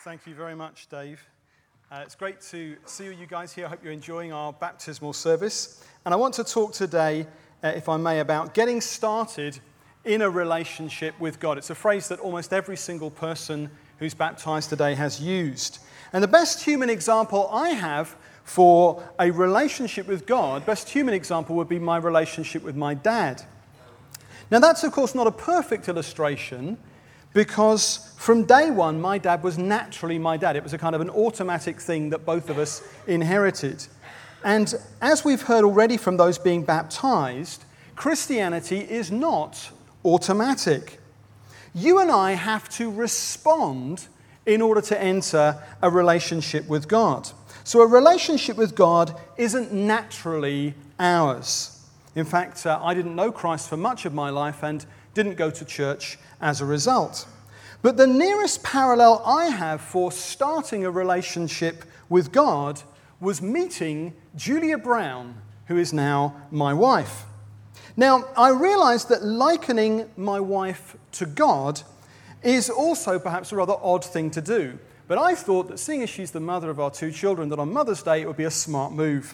Thank you very much, Dave. It's great to see you guys here. I hope you're enjoying our baptismal service. And I want to talk today, if I may, about getting started in a relationship with God. It's a phrase that almost every single person who's baptized today has used. And the best human example I have for a relationship with God, best human example would be my relationship with my dad. Now that's, of course, not a perfect illustration, because from day one, my dad was naturally my dad. It was a kind of an automatic thing that both of us inherited. And as we've heard already from those being baptized, Christianity is not automatic. You and I have to respond in order to enter a relationship with God. So a relationship with God isn't naturally ours. In fact, I didn't know Christ for much of my life and didn't go to church as a result. But the nearest parallel I have for starting a relationship with God was meeting Julia Brown, who is now my wife. Now, I realized that likening my wife to God is also perhaps a rather odd thing to do. But I thought that seeing as she's the mother of our two children, that on Mother's Day it would be a smart move.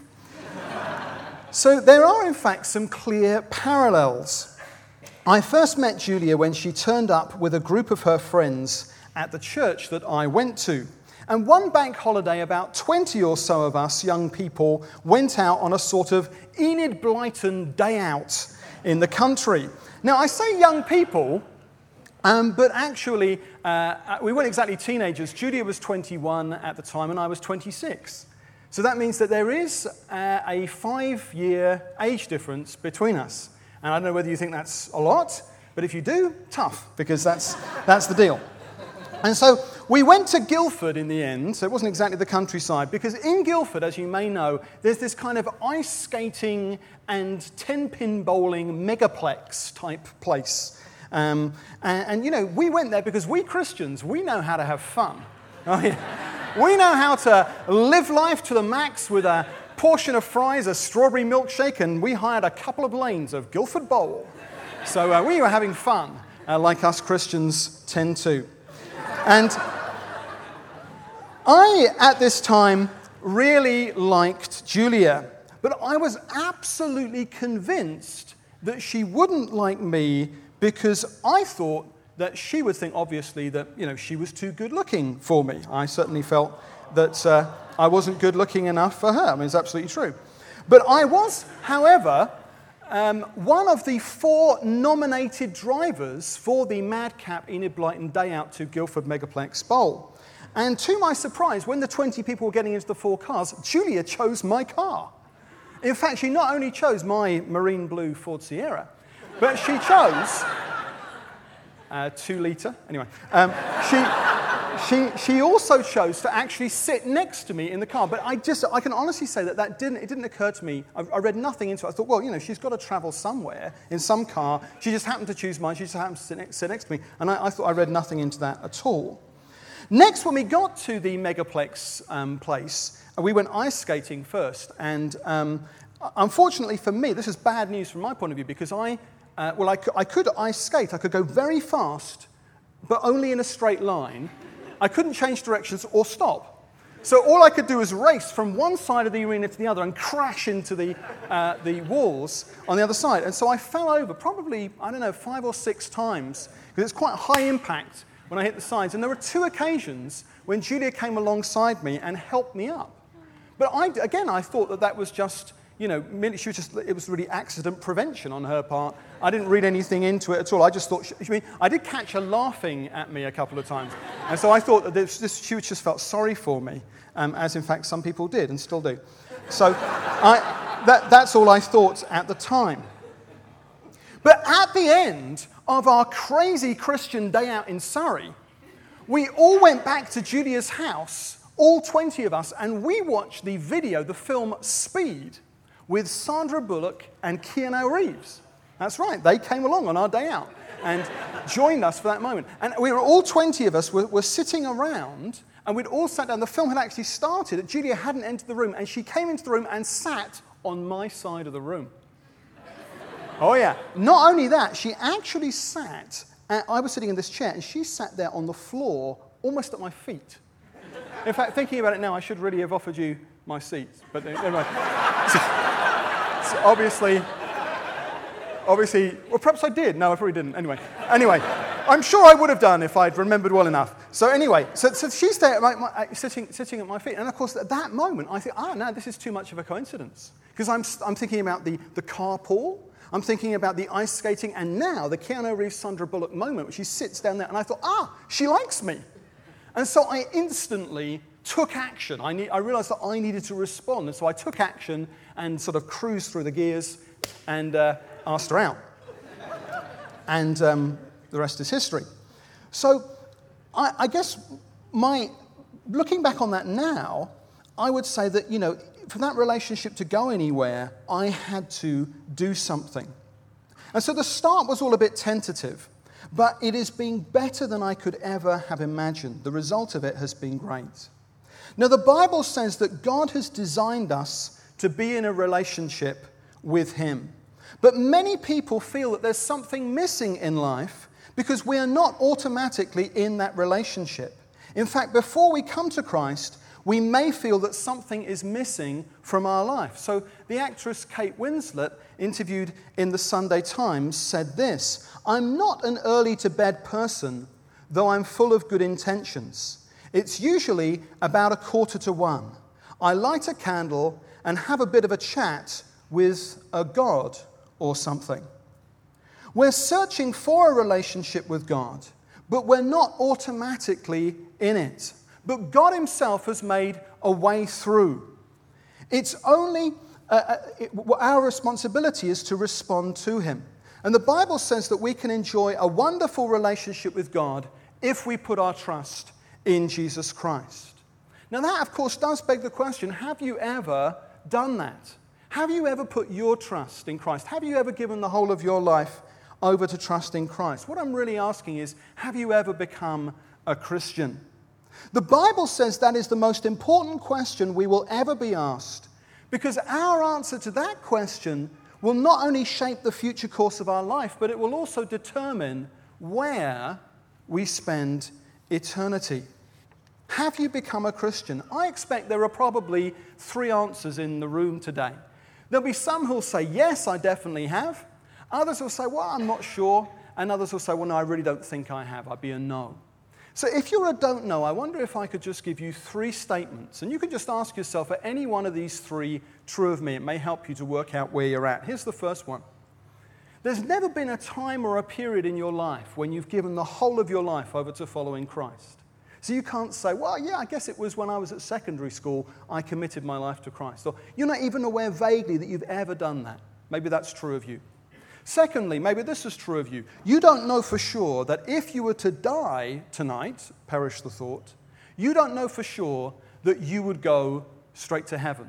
So there are, in fact, some clear parallels. I first met Julia when she turned up with a group of her friends at the church that I went to. And one bank holiday, about 20 or so of us young people went out on a sort of Enid Blyton day out in the country. Now, I say young people, but actually we weren't exactly teenagers. Julia was 21 at the time and I was 26. So that means that there is a 5-year age difference between us. And I don't know whether you think that's a lot, but if you do, tough, because that's the deal. And so we went to Guildford in the end, so it wasn't exactly the countryside, because in Guildford, as you may know, there's this kind of ice skating and 10-pin bowling megaplex type place. And you know, we went there because we Christians, we know how to have fun. We know how to live life to the max with a portion of fries, a strawberry milkshake, and we hired a couple of lanes of Guildford Bowl. So we were having fun, like us Christians tend to. And I, at this time, really liked Julia, but I was absolutely convinced that she wouldn't like me because I thought that she would think, obviously, that she was too good looking for me. I certainly felt that I wasn't good looking enough for her. I mean, it's absolutely true. But I was, however, one of the 4 nominated drivers for the Madcap Enid Blyton Day Out to Guildford Megaplex Bowl. And to my surprise, when the 20 people were getting into the 4 cars, Julia chose my car. In fact, she not only chose my marine blue Ford Sierra, but she chose 2-litre. Anyway, she also chose to actually sit next to me in the car. But I can honestly say that it didn't occur to me. I read nothing into it. I thought, well, she's got to travel somewhere in some car. She just happened to choose mine. She just happened to sit next to me. And I thought I read nothing into that at all. Next, when we got to the Megaplex place, we went ice skating first. And unfortunately for me, this is bad news from my point of view, because I could ice skate. I could go very fast, but only in a straight line. I couldn't change directions or stop. So all I could do was race from one side of the arena to the other and crash into the walls on the other side. And so I fell over probably, 5 or 6 times, because it's quite high impact when I hit the sides. And there were 2 occasions when Julia came alongside me and helped me up. But I thought that was just, it was really accident prevention on her part. I didn't read anything into it at all. I just thought, I did catch her laughing at me a couple of times. And so I thought that she just felt sorry for me, as in fact some people did and still do. So that's all I thought at the time. But at the end of our crazy Christian day out in Surrey, we all went back to Julia's house, all 20 of us, and we watched the film Speed, with Sandra Bullock and Keanu Reeves. That's right, they came along on our day out and joined us for that moment. And we were all 20 of us were sitting around, and we'd all sat down. The film had actually started. Julia hadn't entered the room, and she came into the room and sat on my side of the room. Oh yeah. Not only that, she actually sat, I was sitting in this chair, and she sat there on the floor, almost at my feet. In fact, thinking about it now, I should really have offered you my seats. But anyway. So obviously, well, perhaps I did. No, I probably didn't. Anyway, I'm sure I would have done if I'd remembered well enough. So anyway, so she's there sitting at my feet. And of course, at that moment, I think, no, this is too much of a coincidence. Because I'm thinking about the carpool. I'm thinking about the ice skating. And now the Keanu Reeves, Sandra Bullock moment, where she sits down there. And I thought, she likes me. And so I instantly took action. I realized that I needed to respond. And so I took action and sort of cruised through the gears and asked her out. And the rest is history. So I guess looking back on that now, I would say that, for that relationship to go anywhere, I had to do something. And so the start was all a bit tentative, but it has been better than I could ever have imagined. The result of it has been great. Now, the Bible says that God has designed us to be in a relationship with Him. But many people feel that there's something missing in life because we are not automatically in that relationship. In fact, before we come to Christ, we may feel that something is missing from our life. So the actress Kate Winslet, interviewed in the Sunday Times, said this: "I'm not an early-to-bed person, though I'm full of good intentions. It's usually about 1:45. I light a candle and have a bit of a chat with a God or something." We're searching for a relationship with God, but we're not automatically in it. But God Himself has made a way through. It's only our responsibility is to respond to Him. And the Bible says that we can enjoy a wonderful relationship with God if we put our trust in Jesus Christ. Now that, of course, does beg the question, have you ever done that? Have you ever put your trust in Christ? Have you ever given the whole of your life over to trust in Christ? What I'm really asking is, have you ever become a Christian? The Bible says that is the most important question we will ever be asked, because our answer to that question will not only shape the future course of our life, but it will also determine where we spend eternity. Have you become a Christian? I expect there are probably 3 answers in the room today. There'll be some who'll say, yes, I definitely have. Others will say, well, I'm not sure. And others will say, well, no, I really don't think I have. I'd be a no. So if you're a don't know, I wonder if I could just give you 3 statements. And you can just ask yourself, are any one of these 3 true of me? It may help you to work out where you're at. Here's the first one. There's never been a time or a period in your life when you've given the whole of your life over to following Christ. So you can't say, well, yeah, I guess it was when I was at secondary school I committed my life to Christ. Or you're not even aware vaguely that you've ever done that. Maybe that's true of you. Secondly, maybe this is true of you. You don't know for sure that if you were to die tonight, perish the thought, you don't know for sure that you would go straight to heaven.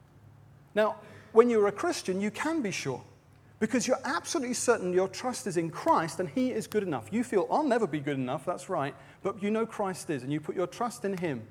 Now, when you're a Christian, you can be sure, because you're absolutely certain your trust is in Christ and He is good enough. You feel, I'll never be good enough, that's right, but you know Christ is, and you put your trust in Him.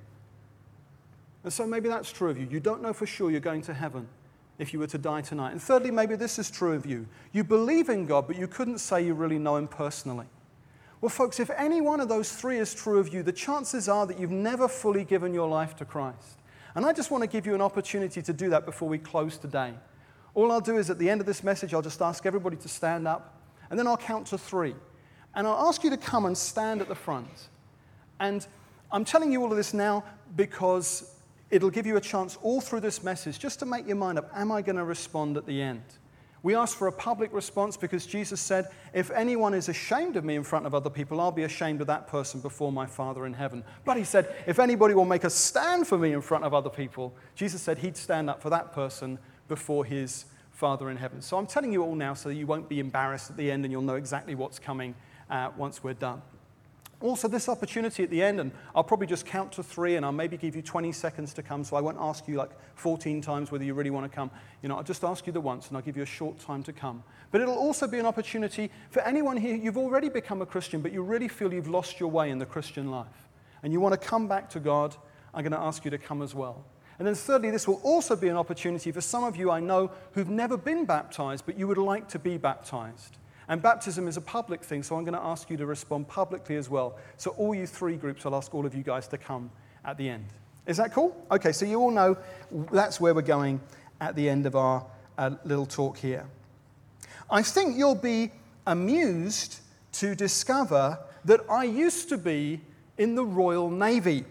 And so maybe that's true of you. You don't know for sure you're going to heaven if you were to die tonight. And thirdly, maybe this is true of you. You believe in God, but you couldn't say you really know Him personally. Well, folks, if any one of those 3 is true of you, the chances are that you've never fully given your life to Christ. And I just want to give you an opportunity to do that before we close today. All I'll do is at the end of this message, I'll just ask everybody to stand up, and then I'll count to 3. And I'll ask you to come and stand at the front. And I'm telling you all of this now because it'll give you a chance all through this message just to make your mind up, am I going to respond at the end? We ask for a public response because Jesus said, if anyone is ashamed of me in front of other people, I'll be ashamed of that person before my Father in heaven. But He said, if anybody will make a stand for me in front of other people, Jesus said He'd stand up for that person before His Father in heaven. So I'm telling you all now so that you won't be embarrassed at the end and you'll know exactly what's coming once we're done. Also, this opportunity at the end, and I'll probably just count to 3, and I'll maybe give you 20 seconds to come, so I won't ask you like 14 times whether you really want to come. I'll just ask you the once, and I'll give you a short time to come. But it'll also be an opportunity for anyone here, you've already become a Christian, but you really feel you've lost your way in the Christian life, and you want to come back to God, I'm going to ask you to come as well. And then thirdly, this will also be an opportunity for some of you I know who've never been baptized, but you would like to be baptized. And baptism is a public thing, so I'm going to ask you to respond publicly as well. So all you 3 groups, I'll ask all of you guys to come at the end. Is that cool? Okay, so you all know that's where we're going at the end of our little talk here. I think you'll be amused to discover that I used to be in the Royal Navy.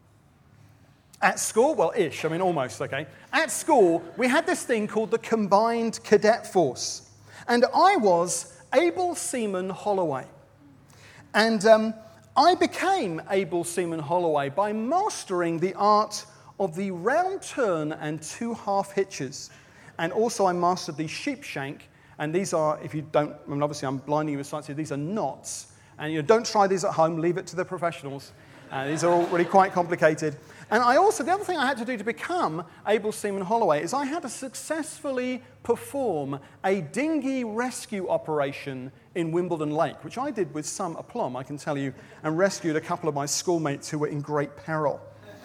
At school, well, ish, I mean almost, okay. At school, we had this thing called the Combined Cadet Force. And I was Able Seaman Holloway. And I became Able Seaman Holloway by mastering the art of the round turn and 2 half hitches. And also I mastered the sheep shank. And these are, if you don't, I mean, obviously I'm blinding you with science here, these are knots. And don't try these at home, leave it to the professionals. These are all really quite complicated. And the other thing I had to do to become Able Seaman Holloway is I had to successfully perform a dinghy rescue operation in Wimbledon Lake, which I did with some aplomb, I can tell you, and rescued a couple of my schoolmates who were in great peril.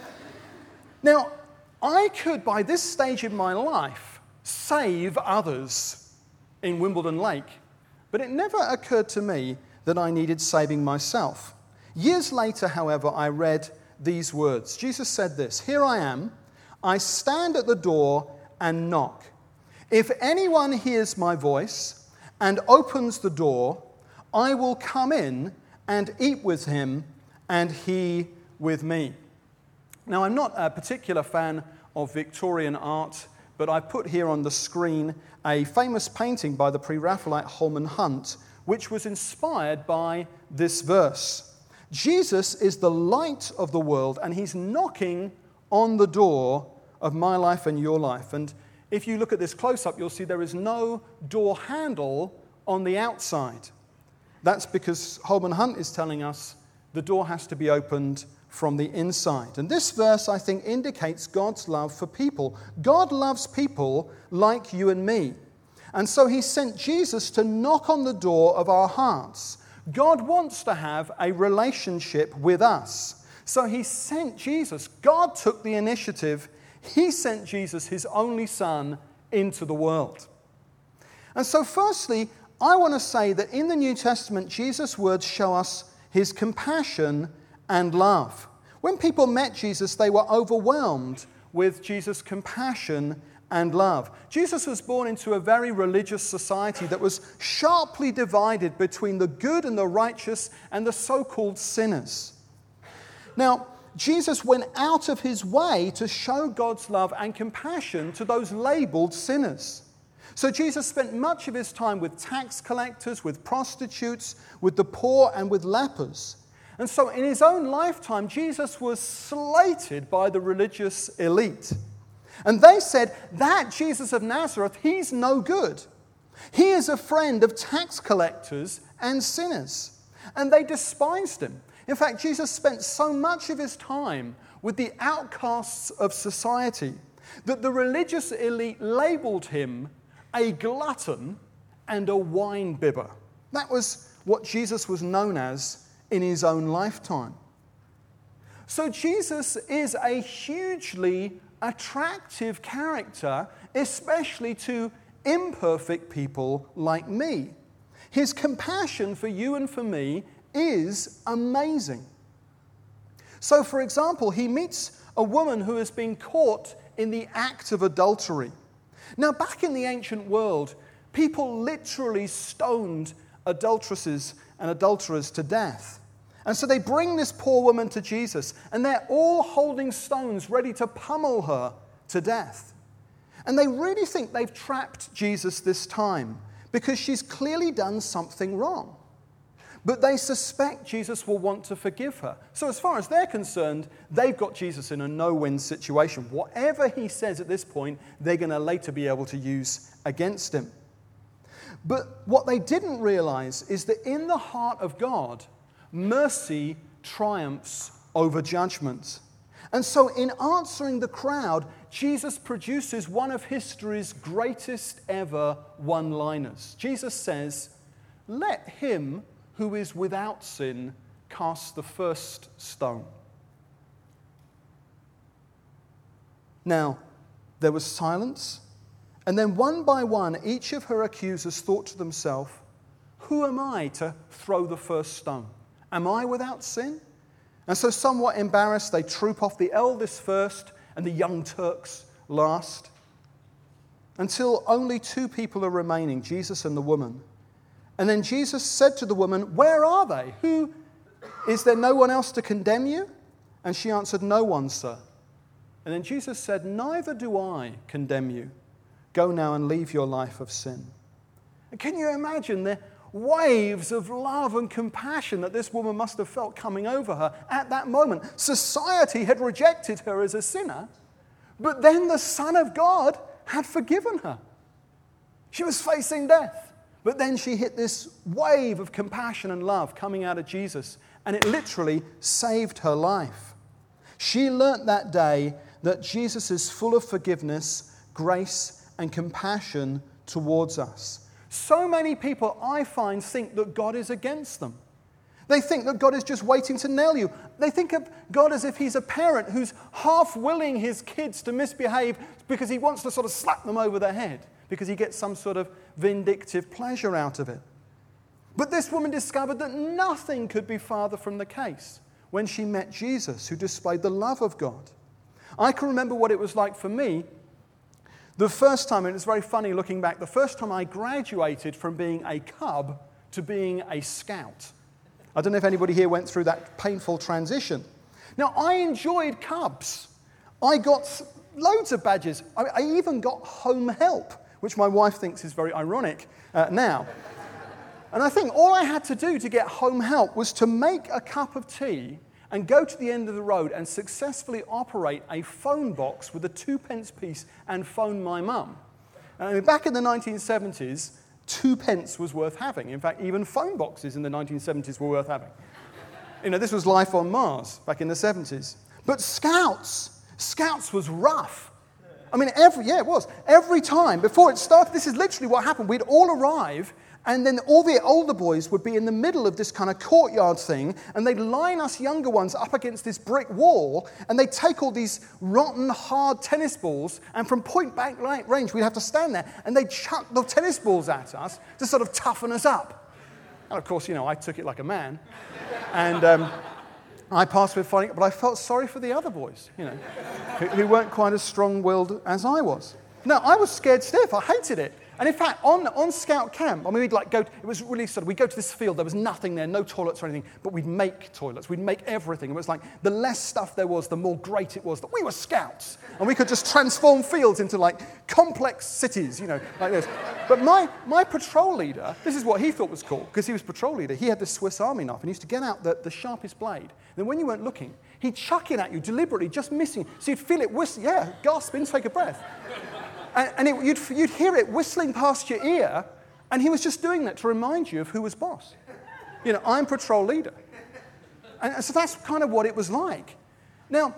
Now, I could, by this stage in my life, save others in Wimbledon Lake, but it never occurred to me that I needed saving myself. Years later, however, I read these words. Jesus said this, "Here I am, I stand at the door and knock. If anyone hears my voice and opens the door, I will come in and eat with him and he with me." Now, I'm not a particular fan of Victorian art, but I put here on the screen a famous painting by the Pre-Raphaelite Holman Hunt, which was inspired by this verse. Jesus is the light of the world, and he's knocking on the door of my life and your life. And if you look at this close-up, you'll see there is no door handle on the outside. That's because Holman Hunt is telling us the door has to be opened from the inside. And this verse, I think, indicates God's love for people. God loves people like you and me. And so he sent Jesus to knock on the door of our hearts. God wants to have a relationship with us. So he sent Jesus. God took the initiative. He sent Jesus, his only son, into the world. And so firstly, I want to say that in the New Testament, Jesus' words show us his compassion and love. When people met Jesus, they were overwhelmed with Jesus' compassion and love. Jesus was born into a very religious society that was sharply divided between the good and the righteous and the so-called sinners. Now, Jesus went out of his way to show God's love and compassion to those labeled sinners. So Jesus spent much of his time with tax collectors, with prostitutes, with the poor, and with lepers. And so in his own lifetime, Jesus was slated by the religious elite. And they said, that Jesus of Nazareth, he's no good. He is a friend of tax collectors and sinners. And they despised him. In fact, Jesus spent so much of his time with the outcasts of society that the religious elite labeled him a glutton and a wine bibber. That was what Jesus was known as in his own lifetime. So Jesus is a hugely attractive character, especially to imperfect people like me. His compassion for you and for me is amazing. So, for example, he meets a woman who has been caught in the act of adultery. Now, back in the ancient world, people literally stoned adulteresses and adulterers to death. And so they bring this poor woman to Jesus, and they're all holding stones ready to pummel her to death. And they really think they've trapped Jesus this time because she's clearly done something wrong. But they suspect Jesus will want to forgive her. So as far as they're concerned, they've got Jesus in a no-win situation. Whatever he says at this point, they're going to later be able to use against him. But what they didn't realize is that in the heart of God, mercy triumphs over judgment. And so in answering the crowd, Jesus produces one of history's greatest ever one-liners. Jesus says, "Let him who is without sin cast the first stone." Now, there was silence, and then one by one, each of her accusers thought to themselves, "Who am I to throw the first stone? Am I without sin?" And so somewhat embarrassed, they troop off, the eldest first and the young Turks last, until only two people are remaining, Jesus and the woman. And then Jesus said to the woman, "Where are they? Is there no one else to condemn you?" And she answered, "No one, sir." And then Jesus said, "Neither do I condemn you. Go now and leave your life of sin." And can you imagine the waves of love and compassion that this woman must have felt coming over her at that moment? Society had rejected her as a sinner, but then the Son of God had forgiven her. She was facing death, but then she hit this wave of compassion and love coming out of Jesus, and it literally saved her life. She learnt that day that Jesus is full of forgiveness, grace, and compassion towards us. So many people, I find, think that God is against them. They think that God is just waiting to nail you. They think of God as if he's a parent who's half willing his kids to misbehave because he wants to sort of slap them over the head because he gets some sort of vindictive pleasure out of it. But this woman discovered that nothing could be farther from the case when she met Jesus, who displayed the love of God. I can remember what it was like for me the first time, and it's very funny looking back, the first time I graduated from being a cub to being a scout. I don't know if anybody here went through that painful transition. Now, I enjoyed cubs. I got loads of badges. I even got home help, which my wife thinks is very ironic now. And I think all I had to do to get home help was to make a cup of tea and go to the end of the road and successfully operate a phone box with a 2p piece and phone my mum. Back in the 1970s, 2p was worth having. In fact, even phone boxes in the 1970s were worth having. This was life on Mars back in the 70s. But Scouts was rough. I mean, it was. Every time, before it started, this is literally what happened. We'd all arrive, and then all the older boys would be in the middle of this kind of courtyard thing, and they'd line us younger ones up against this brick wall, and they'd take all these rotten, hard tennis balls, and from point-blank range, we'd have to stand there, and they'd chuck the tennis balls at us to sort of toughen us up. And of course, I took it like a man, and I passed with flying, but I felt sorry for the other boys, who weren't quite as strong-willed as I was. No, I was scared stiff. I hated it. And in fact, on Scout Camp, we'd go, it was really sort of, we'd go to this field, there was nothing there, no toilets or anything, but we'd make toilets, we'd make everything. It was like, the less stuff there was, the more great it was that we were scouts. And we could just transform fields into complex cities, like this. But my patrol leader, this is what he thought was cool, because he was patrol leader, he had this Swiss Army knife, and he used to get out the sharpest blade. Then when you weren't looking, he'd chuck it at you deliberately, just missing. So you'd feel it whistle, gasp in, take a breath. And you'd hear it whistling past your ear, and he was just doing that to remind you of who was boss. I'm patrol leader. And so that's kind of what it was like. Now,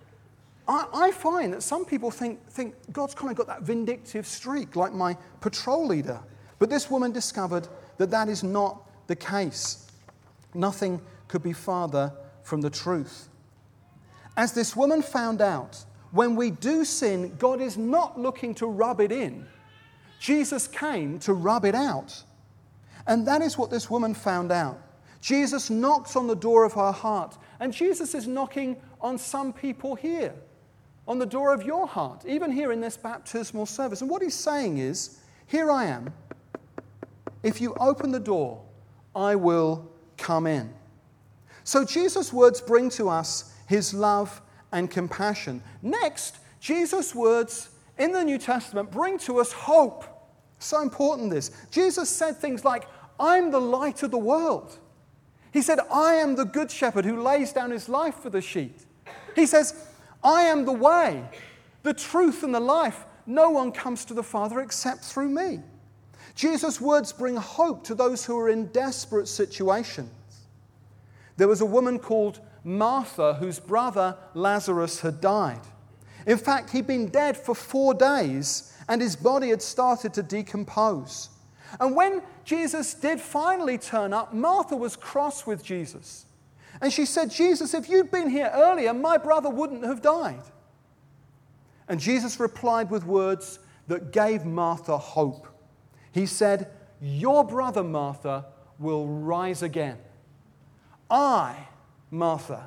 I find that some people think God's kind of got that vindictive streak, like my patrol leader. But this woman discovered that is not the case. Nothing could be farther from the truth. As this woman found out, when we do sin, God is not looking to rub it in. Jesus came to rub it out. And that is what this woman found out. Jesus knocks on the door of her heart. And Jesus is knocking on some people here, on the door of your heart, even here in this baptismal service. And what he's saying is, here I am. If you open the door, I will come in. So Jesus' words bring to us his love and compassion. Next, Jesus' words in the New Testament bring to us hope. So important this. Jesus said things like, I'm the light of the world. He said, I am the good shepherd who lays down his life for the sheep. He says, I am the way, the truth, and the life. No one comes to the Father except through me. Jesus' words bring hope to those who are in desperate situations. There was a woman called Martha, whose brother Lazarus had died. In fact, he'd been dead for 4 days, and his body had started to decompose. And when Jesus did finally turn up, Martha was cross with Jesus. And she said, Jesus, if you'd been here earlier, my brother wouldn't have died. And Jesus replied with words that gave Martha hope. He said, your brother, Martha, will rise again. I, Martha,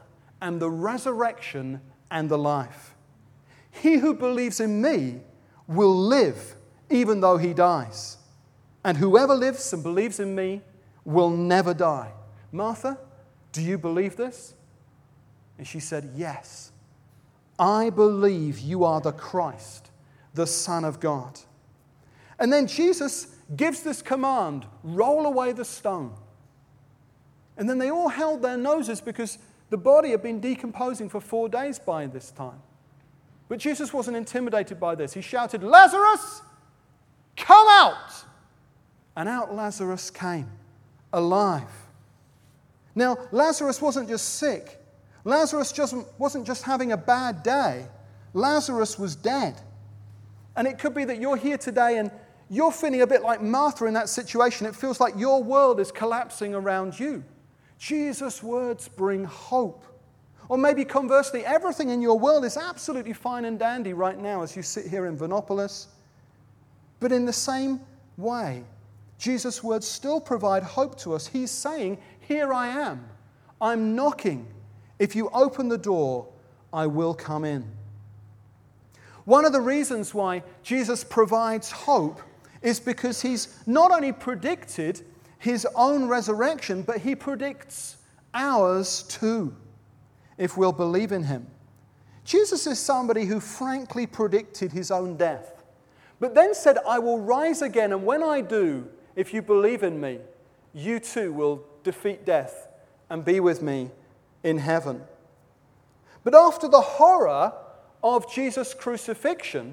am the resurrection and the life. He who believes in me will live even though he dies. And whoever lives and believes in me will never die. Martha, do you believe this? And she said, yes. I believe you are the Christ, the Son of God. And then Jesus gives this command, roll away the stone. And then they all held their noses because the body had been decomposing for 4 days by this time. But Jesus wasn't intimidated by this. He shouted, Lazarus, come out! And out Lazarus came, alive. Now, Lazarus wasn't just sick. Lazarus wasn't just having a bad day. Lazarus was dead. And it could be that you're here today and you're feeling a bit like Martha in that situation. It feels like your world is collapsing around you. Jesus' words bring hope. Or maybe conversely, everything in your world is absolutely fine and dandy right now as you sit here in Vernopolis. But in the same way, Jesus' words still provide hope to us. He's saying, here I am. I'm knocking. If you open the door, I will come in. One of the reasons why Jesus provides hope is because he's not only predicted his own resurrection, but he predicts ours too, if we'll believe in him. Jesus is somebody who frankly predicted his own death, but then said, I will rise again, and when I do, if you believe in me, you too will defeat death and be with me in heaven. But after the horror of Jesus' crucifixion,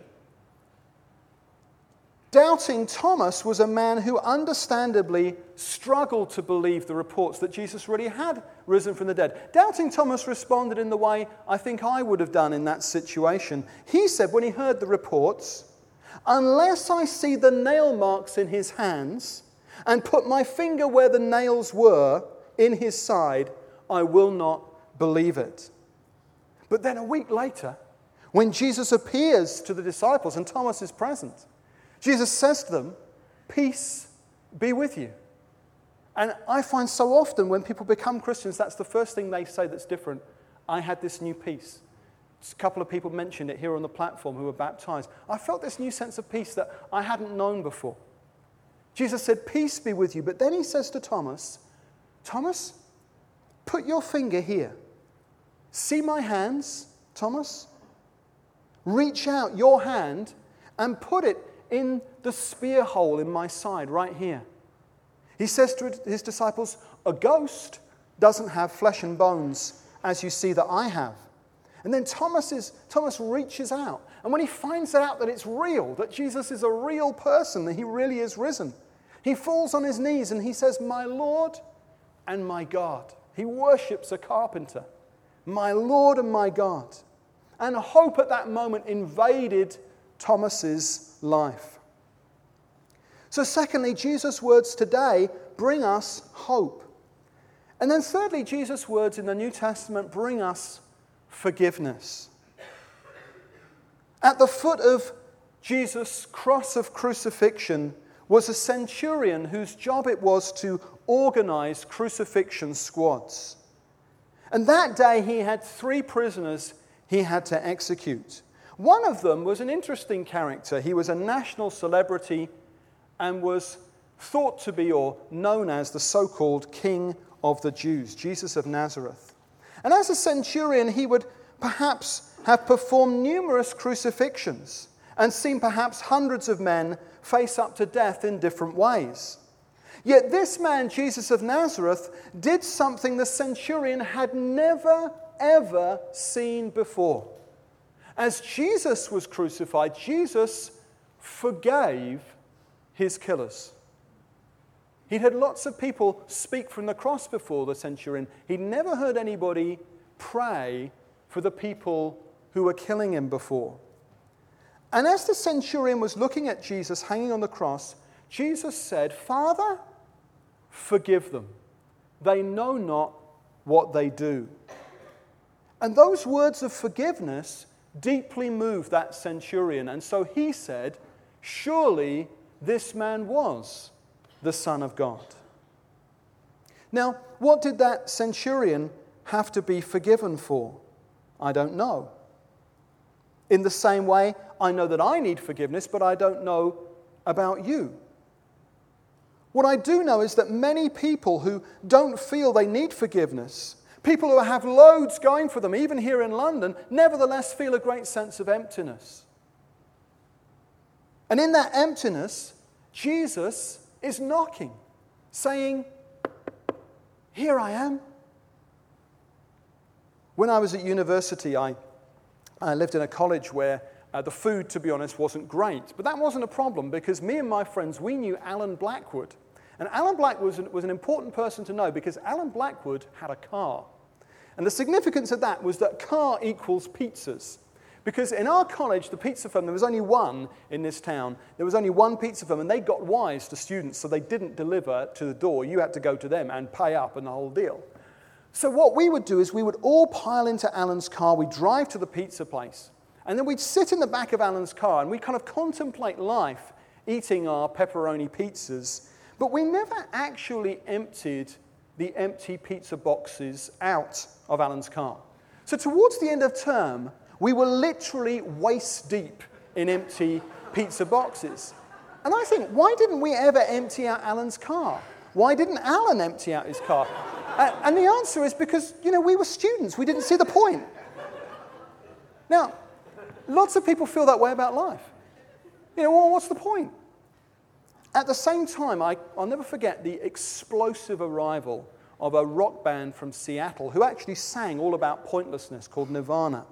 doubting Thomas was a man who understandably struggled to believe the reports that Jesus really had risen from the dead. Doubting Thomas responded in the way I think I would have done in that situation. He said when he heard the reports, unless I see the nail marks in his hands and put my finger where the nails were in his side, I will not believe it. But then a week later, when Jesus appears to the disciples and Thomas is present, Jesus says to them, peace be with you. And I find so often when people become Christians, that's the first thing they say that's different. I had this new peace. A couple of people mentioned it here on the platform who were baptized. I felt this new sense of peace that I hadn't known before. Jesus said, peace be with you. But then he says to Thomas, Thomas, put your finger here. See my hands, Thomas? Reach out your hand and put it in the spear hole in my side right here. He says to his disciples, a ghost doesn't have flesh and bones as you see that I have. And then Thomas reaches out. And when he finds out that it's real, that Jesus is a real person, that he really is risen, he falls on his knees and he says, my Lord and my God. He worships a carpenter. My Lord and my God. And hope at that moment invaded Thomas's life. So secondly, Jesus' words today bring us hope. And then thirdly, Jesus' words in the New Testament bring us forgiveness. At the foot of Jesus' cross of crucifixion was a centurion whose job it was to organize crucifixion squads. And that day he had 3 prisoners he had to execute. One of them was an interesting character. He was a national celebrity and was thought to be or known as the so-called King of the Jews, Jesus of Nazareth. And as a centurion, he would perhaps have performed numerous crucifixions and seen perhaps hundreds of men face up to death in different ways. Yet this man, Jesus of Nazareth, did something the centurion had never, ever seen before. As Jesus was crucified, Jesus forgave his killers. He'd had lots of people speak from the cross before the centurion. He'd never heard anybody pray for the people who were killing him before. And as the centurion was looking at Jesus hanging on the cross, Jesus said, Father, forgive them. They know not what they do. And those words of forgiveness deeply moved that centurion. And so he said, surely this man was the Son of God. Now, what did that centurion have to be forgiven for? I don't know. In the same way, I know that I need forgiveness, but I don't know about you. What I do know is that many people who don't feel they need forgiveness, people who have loads going for them, even here in London, nevertheless feel a great sense of emptiness. And in that emptiness, Jesus is knocking, saying, "Here I am." When I was at university, I lived in a college where the food, to be honest, wasn't great. But that wasn't a problem because me and my friends, we knew Alan Blackwood. And Alan Blackwood was an important person to know because Alan Blackwood had a car. And the significance of that was that car equals pizzas. Because in our college, the pizza firm, there was only one in this town. There was only one pizza firm, and they got wise to students, so they didn't deliver to the door. You had to go to them and pay up and the whole deal. So what we would do is we would all pile into Alan's car, we'd drive to the pizza place, and then we'd sit in the back of Alan's car and we'd kind of contemplate life, eating our pepperoni pizzas, but we never actually emptied the empty pizza boxes out of Alan's car. So towards the end of term, we were literally waist deep in empty pizza boxes. And I think, why didn't we ever empty out Alan's car? Why didn't Alan empty out his car? And the answer is because, we were students. We didn't see the point. Now, lots of people feel that way about life. Well, what's the point? At the same time, I'll never forget the explosive arrival of a rock band from Seattle who actually sang all about pointlessness called Nirvana.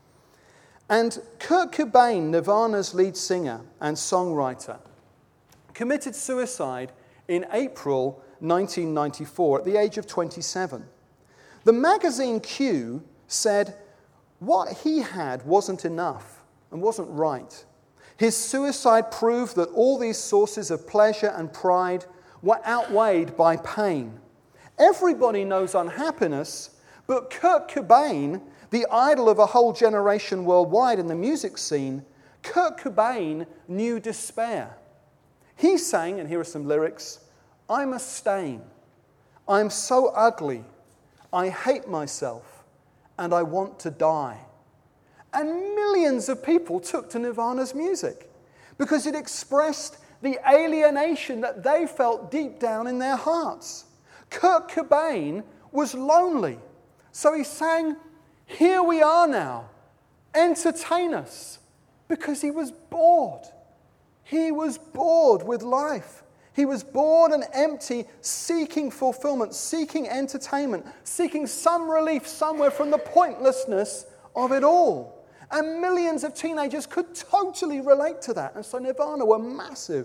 And Kurt Cobain, Nirvana's lead singer and songwriter, committed suicide in April 1994 at the age of 27. The magazine Q said what he had wasn't enough and wasn't right. His suicide proved that all these sources of pleasure and pride were outweighed by pain. Everybody knows unhappiness, but Kurt Cobain, the idol of a whole generation worldwide in the music scene, Kurt Cobain knew despair. He sang, and here are some lyrics, "I'm a stain. I'm so ugly. I hate myself, and I want to die." And millions of people took to Nirvana's music because it expressed the alienation that they felt deep down in their hearts. Kurt Cobain was lonely, so he sang, "Here we are now, entertain us," because he was bored. He was bored with life. He was bored and empty, seeking fulfillment, seeking entertainment, seeking some relief somewhere from the pointlessness of it all. And millions of teenagers could totally relate to that. And so Nirvana were massive.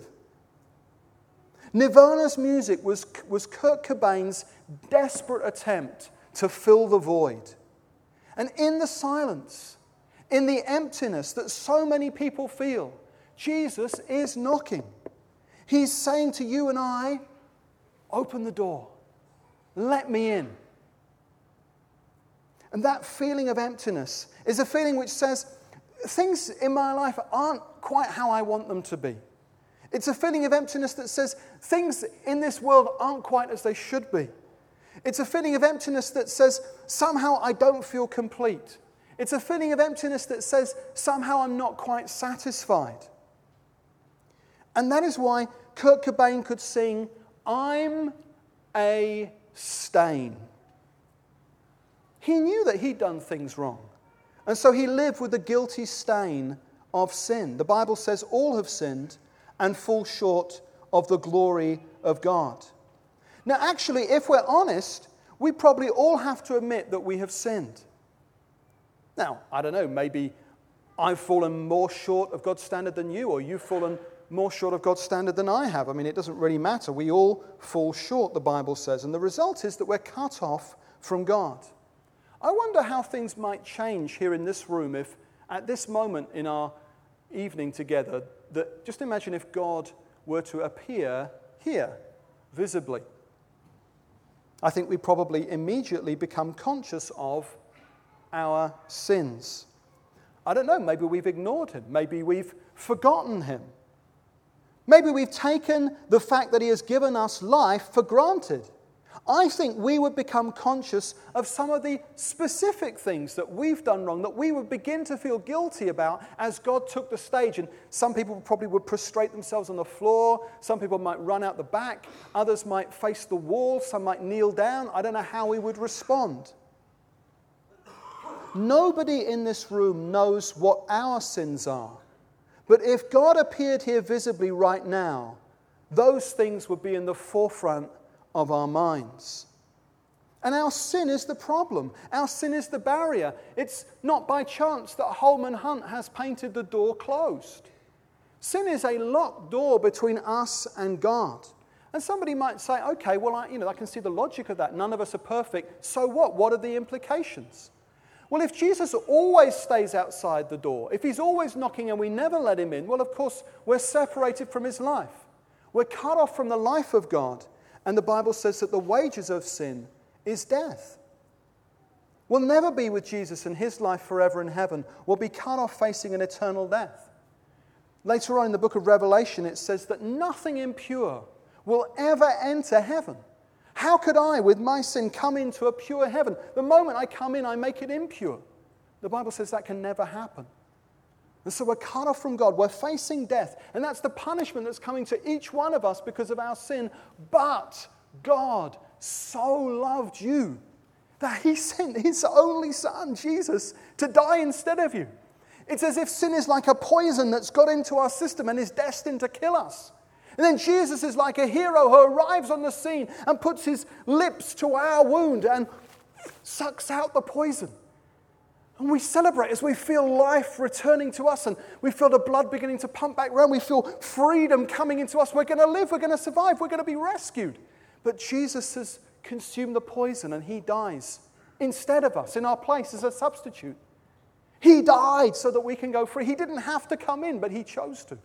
Nirvana's music was Kurt Cobain's desperate attempt to fill the void. And in the silence, in the emptiness that so many people feel, Jesus is knocking. He's saying to you and I, open the door. Let me in. And that feeling of emptiness is a feeling which says, things in my life aren't quite how I want them to be. It's a feeling of emptiness that says, things in this world aren't quite as they should be. It's a feeling of emptiness that says, somehow I don't feel complete. It's a feeling of emptiness that says, somehow I'm not quite satisfied. And that is why Kurt Cobain could sing, "I'm a stain." He knew that he'd done things wrong. And so he lived with the guilty stain of sin. The Bible says all have sinned and fall short of the glory of God. Now, actually, if we're honest, we probably all have to admit that we have sinned. Now, I don't know, maybe I've fallen more short of God's standard than you, or you've fallen more short of God's standard than I have. I mean, it doesn't really matter. We all fall short, the Bible says. And the result is that we're cut off from God. I wonder how things might change here in this room if at this moment in our evening together, that just imagine if God were to appear here, visibly. I think we probably immediately become conscious of our sins. I don't know, maybe we've ignored him. Maybe we've forgotten him. Maybe we've taken the fact that he has given us life for granted. I think we would become conscious of some of the specific things that we've done wrong, that we would begin to feel guilty about as God took the stage. And some people probably would prostrate themselves on the floor. Some people might run out the back. Others might face the wall. Some might kneel down. I don't know how we would respond. Nobody in this room knows what our sins are. But if God appeared here visibly right now, those things would be in the forefront of our minds. And our sin is the problem. Our sin is the barrier. It's not by chance that Holman Hunt has painted the door closed. Sin is a locked door between us and God. And somebody might say, okay, well, I can see the logic of that. None of us are perfect. So what? What are the implications? Well, if Jesus always stays outside the door, if he's always knocking and we never let him in, well, of course, we're separated from his life. We're cut off from the life of God. And the Bible says that the wages of sin is death. We'll never be with Jesus in his life forever in heaven. We'll be cut off facing an eternal death. Later on in the book of Revelation, it says that nothing impure will ever enter heaven. How could I, with my sin, come into a pure heaven? The moment I come in, I make it impure. The Bible says that can never happen. And so we're cut off from God. We're facing death. And that's the punishment that's coming to each one of us because of our sin. But God so loved you that he sent his only son, Jesus, to die instead of you. It's as if sin is like a poison that's got into our system and is destined to kill us. And then Jesus is like a hero who arrives on the scene and puts his lips to our wound and sucks out the poison. And we celebrate as we feel life returning to us and we feel the blood beginning to pump back around. We feel freedom coming into us. We're going to live. We're going to survive. We're going to be rescued. But Jesus has consumed the poison and he dies instead of us in our place as a substitute. He died so that we can go free. He didn't have to come in, but he chose to.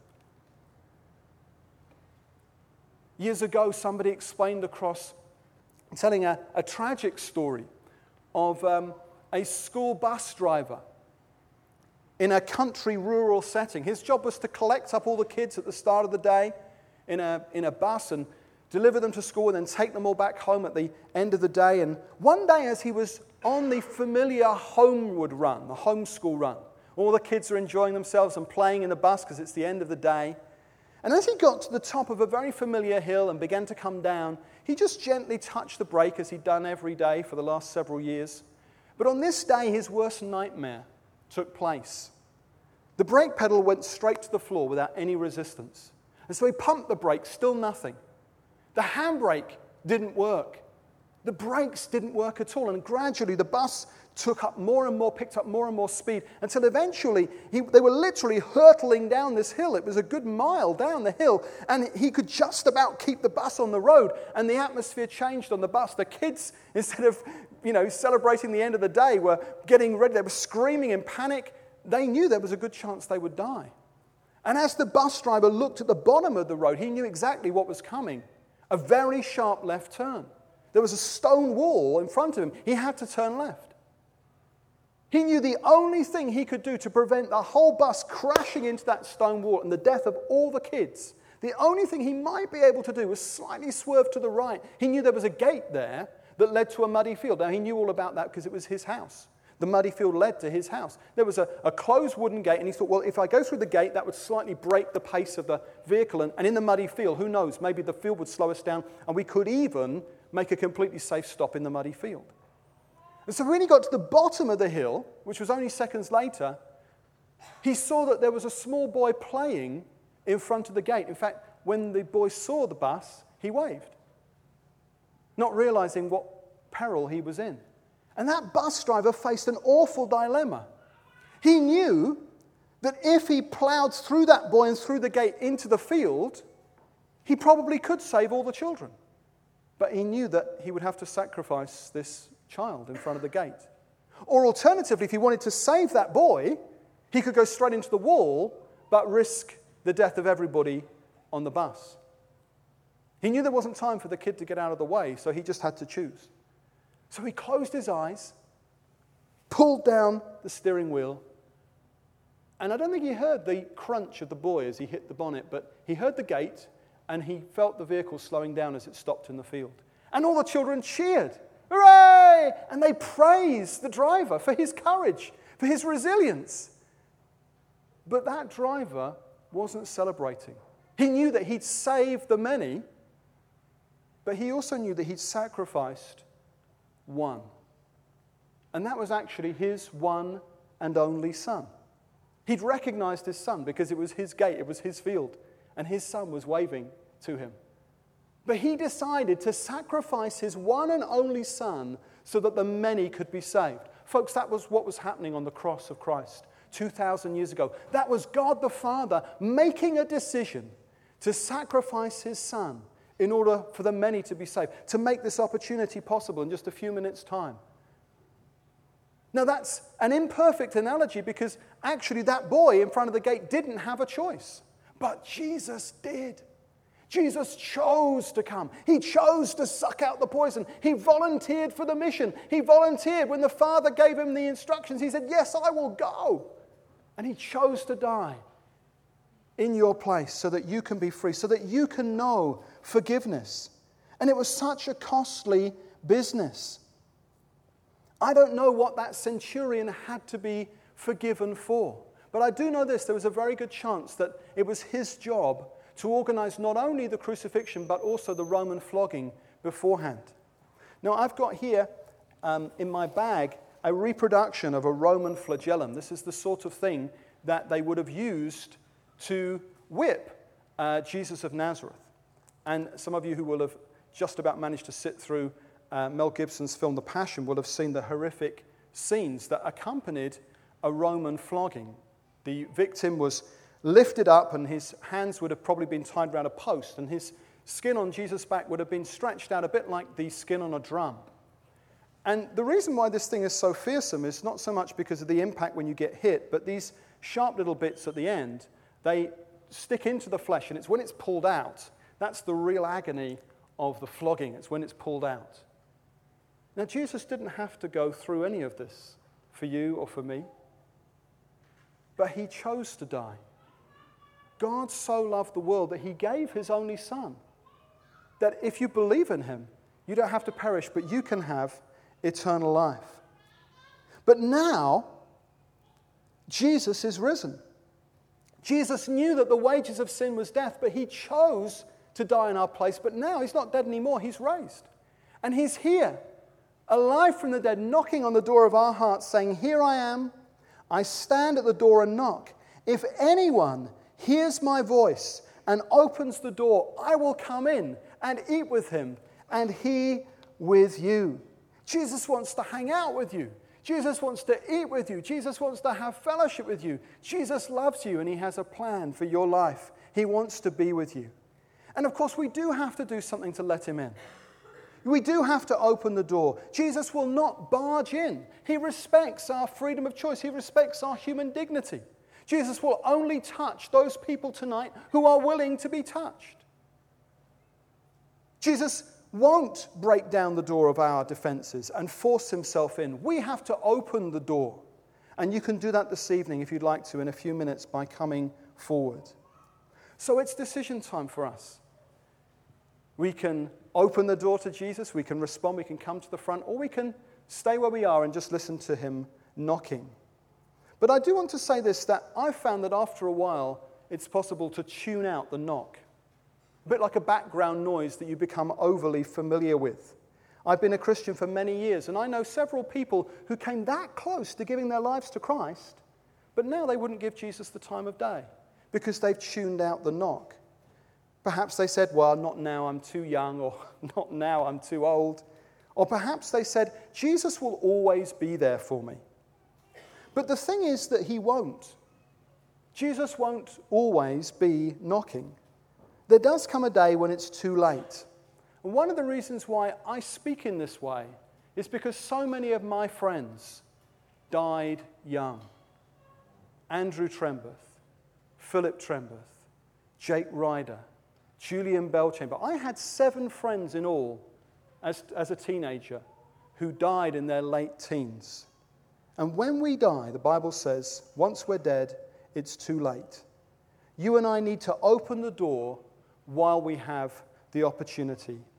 Years ago, somebody explained the cross, telling a tragic story of a school bus driver in a country rural setting. His job was to collect up all the kids at the start of the day in a bus and deliver them to school and then take them all back home at the end of the day. And one day as he was on the familiar homeward run, the homeschool run, all the kids are enjoying themselves and playing in the bus because it's the end of the day. And as he got to the top of a very familiar hill and began to come down, he just gently touched the brake as he'd done every day for the last several years. But on this day, his worst nightmare took place. The brake pedal went straight to the floor without any resistance. And so he pumped the brakes, still nothing. The handbrake didn't work. The brakes didn't work at all. And gradually the bus picked up more and more speed until eventually they were literally hurtling down this hill. It was a good mile down the hill. And he could just about keep the bus on the road. And the atmosphere changed on the bus. The kids, instead of celebrating the end of the day, were getting ready. They were screaming in panic. They knew there was a good chance they would die. And as the bus driver looked at the bottom of the road, he knew exactly what was coming. A very sharp left turn. There was a stone wall in front of him. He had to turn left. He knew the only thing he could do to prevent the whole bus crashing into that stone wall and the death of all the kids, the only thing he might be able to do was slightly swerve to the right. He knew there was a gate there that led to a muddy field. Now, he knew all about that because it was his house. The muddy field led to his house. There was a closed wooden gate, and he thought, well, if I go through the gate, that would slightly break the pace of the vehicle. And in the muddy field, who knows, maybe the field would slow us down, and we could even make a completely safe stop in the muddy field. And so when he got to the bottom of the hill, which was only seconds later, he saw that there was a small boy playing in front of the gate. In fact, when the boy saw the bus, he waved, not realizing what peril he was in. And that bus driver faced an awful dilemma. He knew that if he plowed through that boy and through the gate into the field, he probably could save all the children. But he knew that he would have to sacrifice this child in front of the gate. Or alternatively, if he wanted to save that boy, he could go straight into the wall, but risk the death of everybody on the bus. He knew there wasn't time for the kid to get out of the way, so he just had to choose. So he closed his eyes, pulled down the steering wheel, and I don't think he heard the crunch of the boy as he hit the bonnet, but he heard the gate, and he felt the vehicle slowing down as it stopped in the field. And all the children cheered. Hooray! And they praised the driver for his courage, for his resilience. But that driver wasn't celebrating. He knew that he'd saved the many, but he also knew that he'd sacrificed one. And that was actually his one and only son. He'd recognized his son because it was his gate, it was his field, and his son was waving to him. But he decided to sacrifice his one and only son so that the many could be saved. Folks, that was what was happening on the cross of Christ 2,000 years ago. That was God the Father making a decision to sacrifice his son in order for the many to be saved, to make this opportunity possible in just a few minutes' time. Now, that's an imperfect analogy because actually that boy in front of the gate didn't have a choice. But Jesus did. Jesus chose to come. He chose to suck out the poison. He volunteered for the mission. He volunteered when the Father gave him the instructions. He said, yes, I will go. And he chose to die in your place so that you can be free, so that you can know forgiveness. And it was such a costly business. I don't know what that centurion had to be forgiven for. But I do know this, there was a very good chance that it was his job to organize not only the crucifixion, but also the Roman flogging beforehand. Now, I've got here in my bag a reproduction of a Roman flagellum. This is the sort of thing that they would have used to whip Jesus of Nazareth. And some of you who will have just about managed to sit through Mel Gibson's film The Passion will have seen the horrific scenes that accompanied a Roman flogging. The victim was lifted up and his hands would have probably been tied around a post and his skin on Jesus' back would have been stretched out a bit like the skin on a drum. And the reason why this thing is so fearsome is not so much because of the impact when you get hit, but these sharp little bits at the end, they stick into the flesh, and it's when it's pulled out, that's the real agony of the flogging. It's when it's pulled out. Now, Jesus didn't have to go through any of this for you or for me, but he chose to die. God so loved the world that he gave his only son, that if you believe in him, you don't have to perish, but you can have eternal life. But now, Jesus is risen. Jesus knew that the wages of sin was death, but he chose to die in our place. But now he's not dead anymore, he's raised. And he's here, alive from the dead, knocking on the door of our hearts, saying, here I am, I stand at the door and knock. If anyone hears my voice and opens the door, I will come in and eat with him, and he with you. Jesus wants to hang out with you. Jesus wants to eat with you. Jesus wants to have fellowship with you. Jesus loves you, and he has a plan for your life. He wants to be with you. And of course, we do have to do something to let him in. We do have to open the door. Jesus will not barge in. He respects our freedom of choice. He respects our human dignity. Jesus will only touch those people tonight who are willing to be touched. Jesus won't break down the door of our defenses and force himself in. We have to open the door. And you can do that this evening if you'd like to in a few minutes by coming forward. So it's decision time for us. We can open the door to Jesus, we can respond, we can come to the front, or we can stay where we are and just listen to him knocking. But I do want to say this, that I've found that after a while, it's possible to tune out the knock. A bit like a background noise that you become overly familiar with. I've been a Christian for many years, and I know several people who came that close to giving their lives to Christ, but now they wouldn't give Jesus the time of day because they've tuned out the knock. Perhaps they said, well, not now, I'm too young, or not now, I'm too old. Or perhaps they said, Jesus will always be there for me. But the thing is that he won't. Jesus won't always be knocking. There does come a day when it's too late. And one of the reasons why I speak in this way is because so many of my friends died young. Andrew Trembath, Philip Trembath, Jake Ryder, Julian Belchamber. I had 7 friends in all as a teenager who died in their late teens. And when we die, the Bible says, once we're dead, it's too late. You and I need to open the door while we have the opportunity.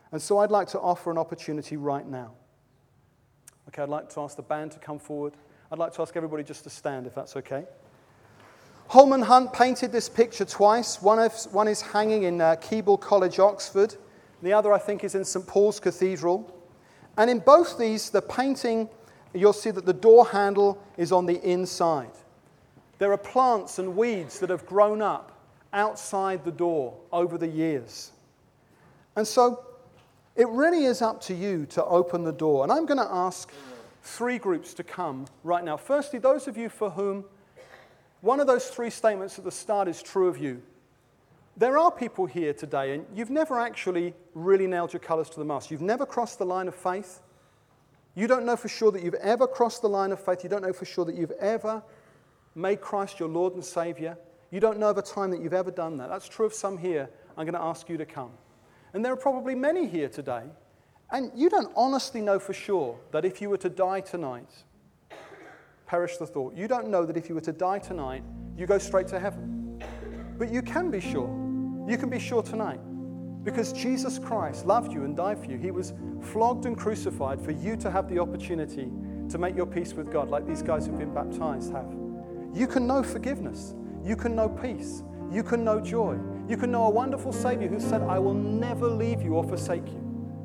And so I'd like to offer an opportunity right now. Okay, I'd like to ask the band to come forward. I'd like to ask everybody just to stand, if that's okay. Holman Hunt painted this picture twice. One is hanging in Keble College, Oxford. The other, I think, is in St. Paul's Cathedral. And in both these, the painting, you'll see that the door handle is on the inside. There are plants and weeds that have grown up outside the door over the years. And so it really is up to you to open the door. And I'm going to ask 3 groups to come right now. Firstly, those of you for whom one of those 3 statements at the start is true of you. There are people here today, and you've never actually really nailed your colors to the mast. You've never crossed the line of faith. You don't know for sure that you've ever crossed the line of faith. You don't know for sure that you've ever made Christ your Lord and Savior. You don't know of a time that you've ever done that. That's true of some here. I'm going to ask you to come. And there are probably many here today, and you don't honestly know for sure that if you were to die tonight, perish the thought, you don't know that if you were to die tonight, you go straight to heaven. But you can be sure. You can be sure tonight. Because Jesus Christ loved you and died for you. He was flogged and crucified for you to have the opportunity to make your peace with God, like these guys who've been baptized have. You can know forgiveness. You can know peace. You can know joy. You can know a wonderful Savior who said, I will never leave you or forsake you.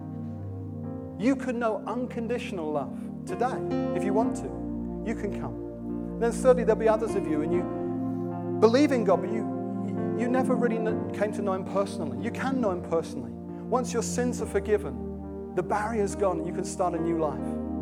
You can know unconditional love today, if you want to. You can come. Then thirdly, there'll be others of you, and you believe in God, but you never really came to know Him personally. You can know Him personally. Once your sins are forgiven, the barrier's gone, and you can start a new life.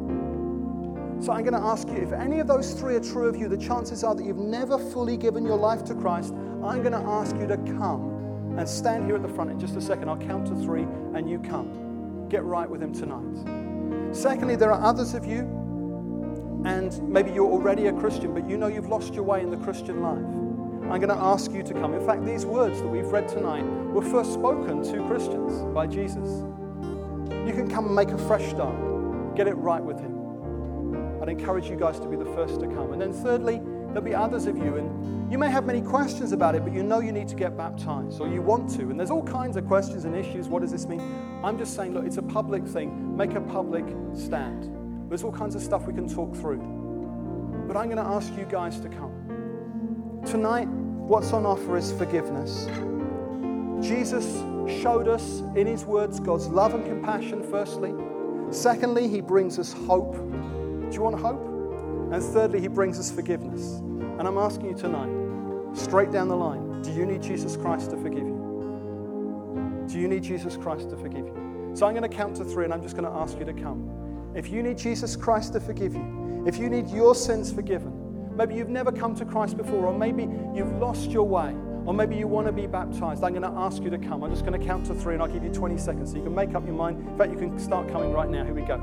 So I'm going to ask you, if any of those 3 are true of you, the chances are that you've never fully given your life to Christ. I'm going to ask you to come and stand here at the front in just a second. I'll count to 3 and you come. Get right with Him tonight. Secondly, there are others of you, and maybe you're already a Christian, but you know you've lost your way in the Christian life. I'm going to ask you to come. In fact, these words that we've read tonight were first spoken to Christians by Jesus. You can come and make a fresh start. Get it right with Him. I'd encourage you guys to be the first to come. And then thirdly, there'll be others of you, and you may have many questions about it, but you know you need to get baptized, or you want to. And there's all kinds of questions and issues. What does this mean? I'm just saying, look, it's a public thing. Make a public stand. There's all kinds of stuff we can talk through. But I'm going to ask you guys to come. Tonight, what's on offer is forgiveness. Jesus showed us in His words God's love and compassion, firstly. Secondly, He brings us hope. Do you want hope? And thirdly, He brings us forgiveness. And I'm asking you tonight, straight down the line, do you need Jesus Christ to forgive you? Do you need Jesus Christ to forgive you? So I'm going to count to 3, and I'm just going to ask you to come. If you need Jesus Christ to forgive you, if you need your sins forgiven, maybe you've never come to Christ before, or maybe you've lost your way, or maybe you want to be baptized, I'm going to ask you to come. I'm just going to count to 3, and I'll give you 20 seconds so you can make up your mind. In fact, you can start coming right now. Here we go.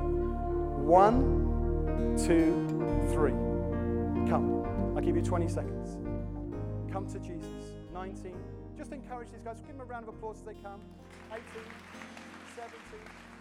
1, 2, 3. Come. I'll give you 20 seconds. Come to Jesus. 19. Just encourage these guys. Give them a round of applause as they come. 18, 17.